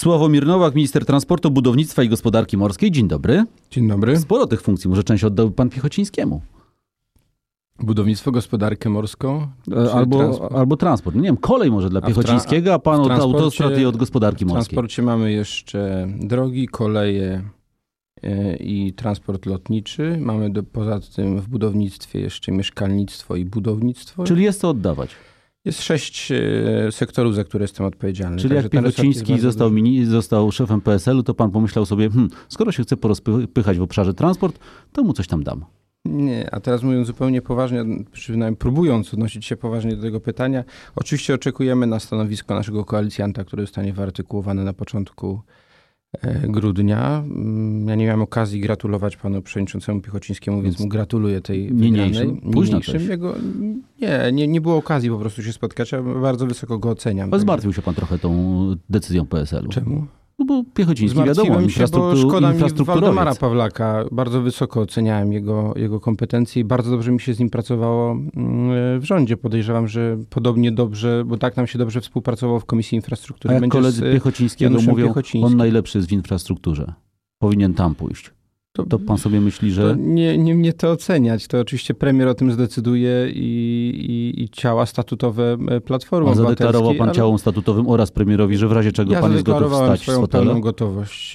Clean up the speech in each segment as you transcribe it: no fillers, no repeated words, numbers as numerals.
Sławomir Nowak, minister transportu, budownictwa i gospodarki morskiej. Dzień dobry. Dzień dobry. Sporo tych funkcji, może część oddałby pan Piechocińskiemu. Budownictwo, gospodarkę morską? Albo transport. Nie wiem, kolej może dla Piechocińskiego, a pan od autostrad i od gospodarki morskiej. W transporcie mamy jeszcze drogi, koleje i transport lotniczy. Mamy poza tym w budownictwie jeszcze mieszkalnictwo i budownictwo. Czyli jest co oddawać. Jest 6 sektorów, za które jestem odpowiedzialny. Czyli jak Piechociński został szefem PSL-u, to pan pomyślał sobie, skoro się chce porozpychać w obszarze transport, to mu coś tam dam. Nie, a teraz mówiąc zupełnie poważnie, przynajmniej próbując odnosić się poważnie do tego pytania, oczywiście oczekujemy na stanowisko naszego koalicjanta, które zostanie wyartykułowane na początku grudnia. Ja nie miałem okazji gratulować panu przewodniczącemu Piechocińskiemu, więc mu gratuluję tej wygranej. Niniejszym. Nie było okazji po prostu się spotkać, a bardzo wysoko go oceniam. Ale zmartwił się pan trochę tą decyzją PSL-u. Czemu? No bo Piechociński, wiadomo, bo szkoda mi Waldemara Pawlaka. Bardzo wysoko oceniałem jego kompetencje i bardzo dobrze mi się z nim pracowało w rządzie. Podejrzewam, że podobnie dobrze, bo tak nam się dobrze współpracowało w Komisji Infrastruktury. A jak koledzy Piechocińskiego mówią, on najlepszy jest w infrastrukturze. Powinien tam pójść. To pan sobie myśli, że... Nie mnie to oceniać. To oczywiście premier o tym zdecyduje i ciała statutowe Platformy Obywatelskiej. A zadeklarował pan ciałom statutowym oraz premierowi, że w razie czego pan jest gotów wstać z fotela? Pełną gotowość.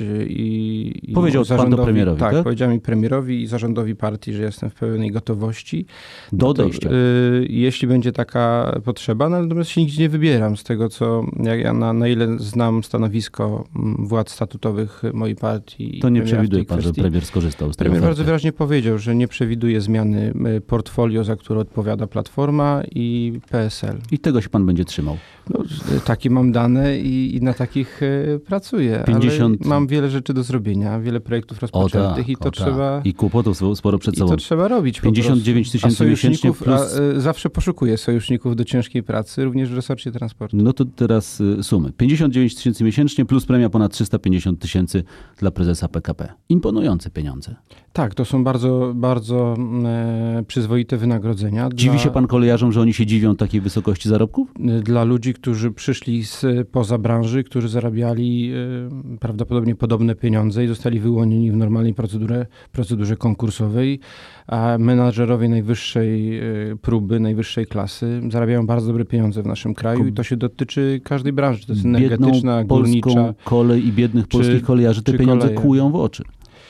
I powiedział pan to premierowi, tak? Powiedział mi premierowi i zarządowi partii, że jestem w pełnej gotowości. Do odejścia. Jeśli będzie taka potrzeba, natomiast się nigdzie nie wybieram z tego, na ile znam stanowisko władz statutowych mojej partii. To nie przewiduje pan, że premier skorzystał z tego. Premier bardzo wyraźnie powiedział, że nie przewiduje zmiany portfolio, za które odpowiada Platforma i PSL. I tego się pan będzie trzymał. No, takie mam dane i na takich pracuję. 50... Ale mam wiele rzeczy do zrobienia, wiele projektów rozpoczętych i to trzeba... I kłopotów sporo przed sobą. I to trzeba robić 59 tysięcy miesięcznie plus... Zawsze poszukuję sojuszników do ciężkiej pracy, również w resorcie transportu. No to teraz sumy. 59 tysięcy miesięcznie plus premia ponad 350 tysięcy dla prezesa PKP. Imponujące pieniądze. Tak, to są bardzo, bardzo przyzwoite wynagrodzenia. Dziwi się pan kolejarzom, że oni się dziwią takiej wysokości zarobków? Dla ludzi, którzy przyszli spoza branży, którzy zarabiali prawdopodobnie podobne pieniądze i zostali wyłonieni w normalnej procedurze konkursowej, a menadżerowie najwyższej próby, najwyższej klasy zarabiają bardzo dobre pieniądze w naszym kraju i to się dotyczy każdej branży. To jest energetyczna, górnicza. Kolej i biednych polskich kolejarzy te pieniądze kłują w oczy.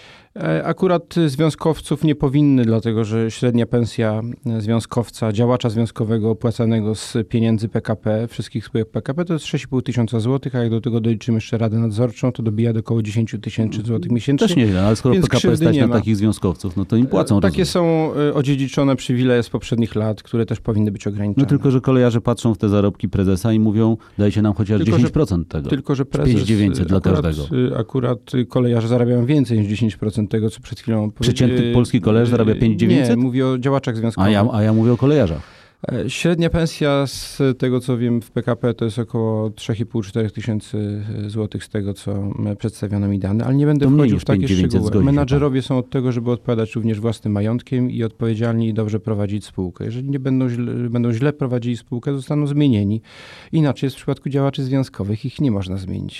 Akurat związkowców nie powinny, dlatego że średnia pensja związkowca, działacza związkowego opłacanego z pieniędzy PKP, wszystkich spółek PKP, to jest 6,5 tysiąca złotych, a jak do tego doliczymy jeszcze Radę Nadzorczą, to dobija do około 10 tysięcy złotych miesięcznie. Też nieźle, ale skoro PKP stać na takich związkowców, no to im płacą. Takie są odziedziczone przywileje z poprzednich lat, które też powinny być ograniczone. No tylko, że kolejarze patrzą w te zarobki prezesa i mówią, dajcie nam chociaż 10% tego. Tylko, że prezes... 5900 dla każdego. Akurat kolejarze zarabiają więcej niż 10% tego, co przed chwilą powiedziałem. Przeciętny polski koleż zarabia 5900? Nie, mówię o działaczach związkowych. A ja mówię o kolejarzach. Średnia pensja z tego, co wiem w PKP, to jest około 3,5-4 tysięcy złotych z tego, co przedstawiono mi dane, ale nie będę wchodził w takie szczegóły. Menadżerowie są od tego, żeby odpowiadać również własnym majątkiem i odpowiedzialni i dobrze prowadzić spółkę. Jeżeli nie będą źle prowadzili spółkę, zostaną zmienieni. Inaczej jest w przypadku działaczy związkowych, ich nie można zmienić.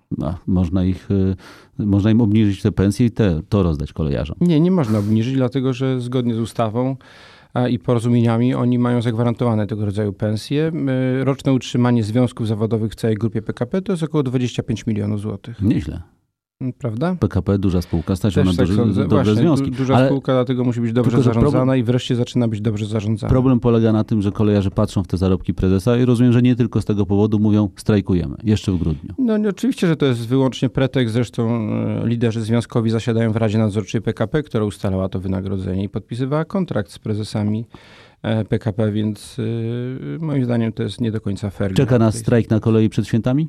Można im obniżyć te pensje i to rozdać kolejarzom. Nie można obniżyć, dlatego że zgodnie z ustawą i porozumieniami oni mają zagwarantowane tego rodzaju pensje. Roczne utrzymanie związków zawodowych w całej grupie PKP to jest około 25 milionów złotych. Nieźle. Prawda? PKP, duża spółka, stać na dobre związki. Duża spółka dlatego musi być dobrze zarządzana i wreszcie zaczyna być dobrze zarządzana. Problem polega na tym, że kolejarze patrzą w te zarobki prezesa i rozumiem, że nie tylko z tego powodu mówią strajkujemy, jeszcze w grudniu. No oczywiście, że to jest wyłącznie pretekst. Zresztą liderzy związkowi zasiadają w Radzie Nadzorczej PKP, która ustalała to wynagrodzenie i podpisywała kontrakt z prezesami PKP, więc moim zdaniem to jest nie do końca fair. Czeka nas strajk na kolei przed świętami?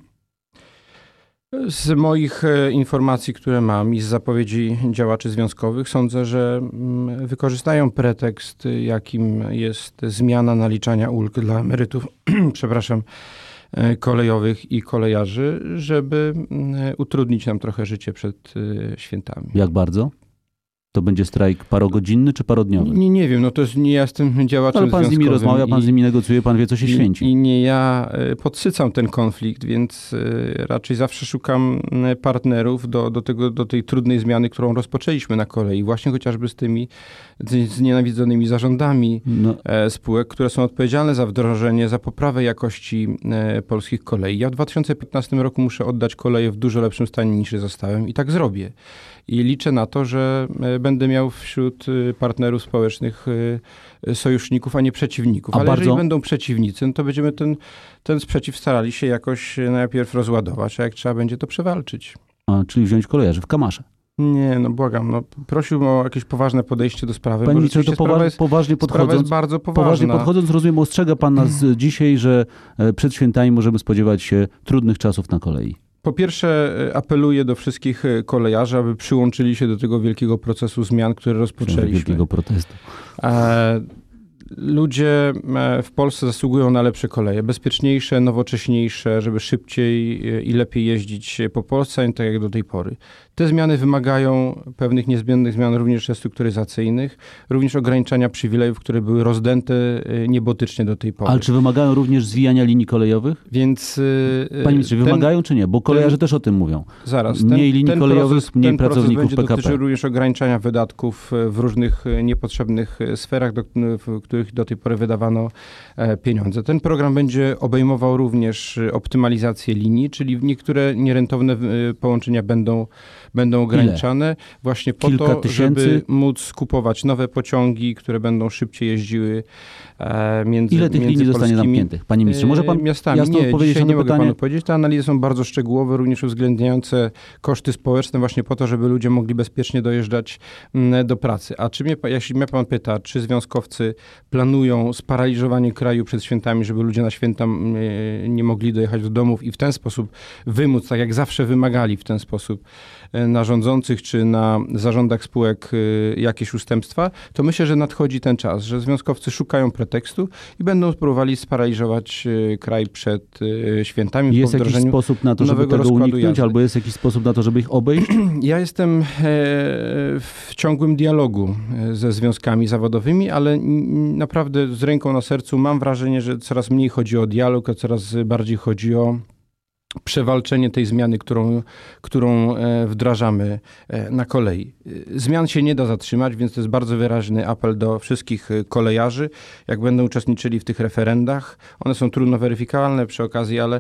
Z moich informacji, które mam i z zapowiedzi działaczy związkowych, sądzę, że wykorzystają pretekst, jakim jest zmiana naliczania ulg dla emerytów, kolejowych i kolejarzy, żeby utrudnić nam trochę życie przed świętami. Jak bardzo? To będzie strajk parogodzinny czy parodniowy? Nie wiem, no to jest, nie ja jestem działaczem ale pan z nimi rozmawia, pan z nimi negocjuje, pan wie, co się święci. I nie ja podsycam ten konflikt, więc raczej zawsze szukam partnerów do tej trudnej zmiany, którą rozpoczęliśmy na kolei. Właśnie chociażby z tymi znienawidzonymi zarządami spółek, które są odpowiedzialne za wdrożenie, za poprawę jakości polskich kolei. Ja w 2015 roku muszę oddać koleje w dużo lepszym stanie niż je zostałem i tak zrobię. I liczę na to, że będę miał wśród partnerów społecznych sojuszników, a nie przeciwników. Ale jeżeli będą przeciwnicy, no to będziemy ten sprzeciw starali się jakoś najpierw rozładować, a jak trzeba będzie, to przewalczyć. Czyli wziąć kolejarzy w kamasze. Nie, no błagam, no prosiłbym o jakieś poważne podejście do sprawy. Panie ministrze, to poważnie podchodząc, sprawa jest bardzo poważna. Poważnie podchodząc, rozumiem, ostrzega pan nas dzisiaj, że przed świętami możemy spodziewać się trudnych czasów na kolei. Po pierwsze, apeluję do wszystkich kolejarzy, aby przyłączyli się do tego wielkiego procesu zmian, który rozpoczęliśmy. Wielkiego protestu. Ludzie w Polsce zasługują na lepsze koleje, bezpieczniejsze, nowocześniejsze, żeby szybciej i lepiej jeździć po Polsce, a nie tak jak do tej pory. Te zmiany wymagają pewnych niezbędnych zmian również restrukturyzacyjnych, również ograniczania przywilejów, które były rozdęte niebotycznie do tej pory. Ale czy wymagają również zwijania linii kolejowych? Więc panie ministrze, wymagają czy nie? Bo kolejarze też o tym mówią. Zaraz. Mniej linii kolejowych, mniej pracowników będzie PKP. Dotyczy również ograniczania wydatków w różnych niepotrzebnych sferach, w których do tej pory wydawano pieniądze. Ten program będzie obejmował również optymalizację linii, czyli niektóre nierentowne połączenia będą ograniczane. Ile? Właśnie po to, żeby móc kupować nowe pociągi, które będą szybciej jeździły między Ile tych linii zostanie zamkniętych? Panie ministrze, może pan miastami? jasno odpowiedzieć dzisiaj na to nie mogę pytanie? panu powiedzieć. Te analizy są bardzo szczegółowe, również uwzględniające koszty społeczne właśnie po to, żeby ludzie mogli bezpiecznie dojeżdżać do pracy. A jeśli mnie pan pyta, czy związkowcy planują sparaliżowanie kraju przed świętami, żeby ludzie na święta nie mogli dojechać do domów i w ten sposób wymóc, tak jak zawsze wymagali w ten sposób na rządzących czy na zarządach spółek jakieś ustępstwa, to myślę, że nadchodzi ten czas, że związkowcy szukają pretekstu i będą próbowali sparaliżować kraj przed świętami. Jest jakiś sposób na to, żeby tego uniknąć, jazdy. albo jest jakiś sposób na to, żeby ich obejść? Ja jestem w ciągłym dialogu ze związkami zawodowymi, ale naprawdę z ręką na sercu mam wrażenie, że coraz mniej chodzi o dialog, a coraz bardziej chodzi o przewalczenie tej zmiany, którą wdrażamy na kolei. Zmian się nie da zatrzymać, więc to jest bardzo wyraźny apel do wszystkich kolejarzy, jak będą uczestniczyli w tych referendach. One są trudno weryfikowalne przy okazji, ale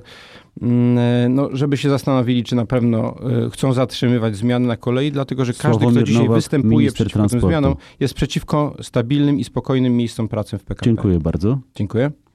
żeby się zastanowili, czy na pewno chcą zatrzymywać zmiany na kolei, dlatego że każdy, kto dzisiaj występuje przeciwko tym zmianom, jest przeciwko stabilnym i spokojnym miejscom pracy w PKP. Dziękuję bardzo. Dziękuję.